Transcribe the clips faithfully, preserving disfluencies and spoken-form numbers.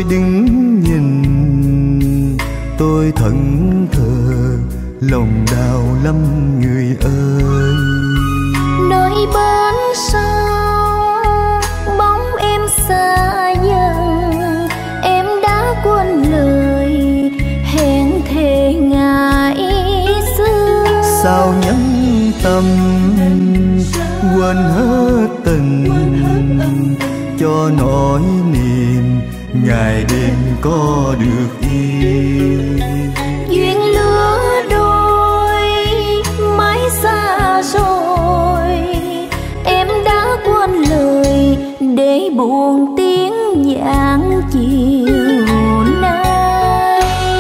tôi đứng nhìn, tôi thẫn thờ, lòng đau lắm người ơi. Nơi bên sau bóng em xa dần, em đã quên lời hẹn thề ngày xưa. Sao nhẫn tâm quên hết tình, cho nỗi niềm ngày đêm có được yên. Duyên lứa đôi mãi xa rồi, em đã quên lời để buồn tiếng dạng chiều nay.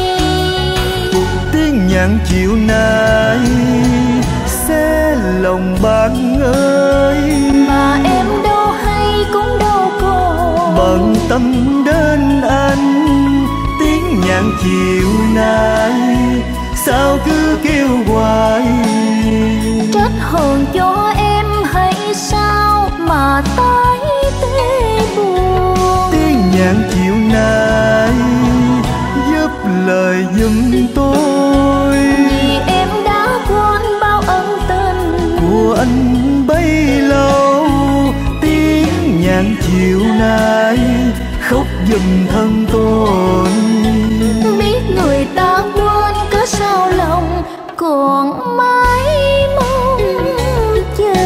Tiếng nhạc chiều nay sẽ lòng bạn ơi, mà em đâu hay cũng đâu còn bận tâm đến anh. Tiếng nhạc chiều nay sao cứ kêu hoài, trách hờn cho em hay sao mà tái tê buồn. Tiếng nhạc chiều nay giúp lời giùm tôi, vì em đã quên bao ân tình của anh bấy lâu. Tiếng nhạc chiều nay khóc giùm thân tôi, biết người ta quên cớ sao lòng còn mãi mong chờ.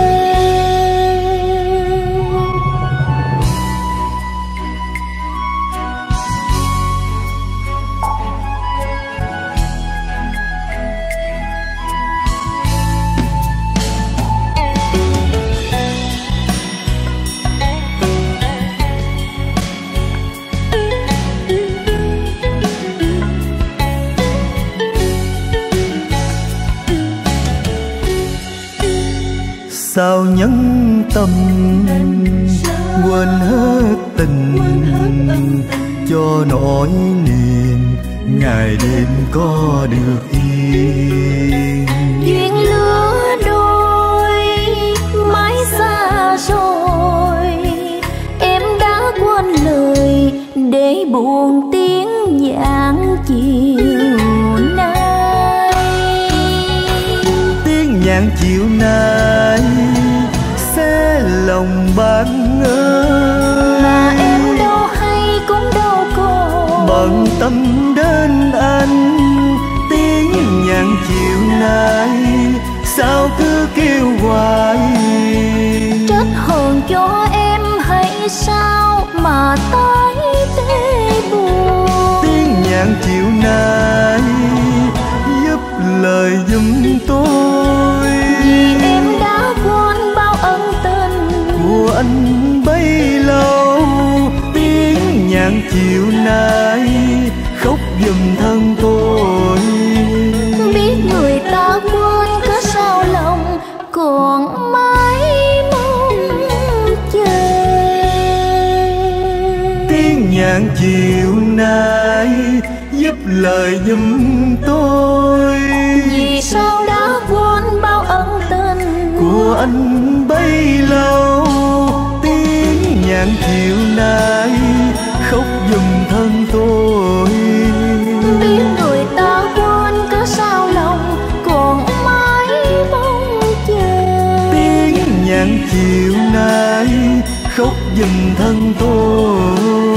sao nhẫn tâm quên hết tình, cho nỗi niềm ngày đêm có được yên. Duyên lứa đôi mãi xa rồi, em đã quên lời để buồn tiếng dạng chiều nay. Tiếng nhạc chiều nay sẽ lòng bạn ơi, mà em đâu hay cũng đâu còn bận tâm đến anh. Tiếng nhạc chiều nay sao cứ kêu hoài, trách hờn cho em hay sao mà tái tê buồn. Tiếng nhạc chiều nay giúp lời giùm tôi, vì em đã quên bao ân tình của anh bấy lâu. Tiếng nhạc chiều nay khóc giùm thân tôi, biết người ta quên cớ sao lòng còn mãi mong chờ. tiếng nhạc chiều nay giúp lời giùm tôi, vì sao đã quên bao ân tình của anh bấy lâu. Tiếng nhạc chiều nay khóc giùm thân tôi, biết người ta quên cớ sao lòng còn mãi mong chờ. tiếng nhạc chiều nay khóc giùm thân tôi.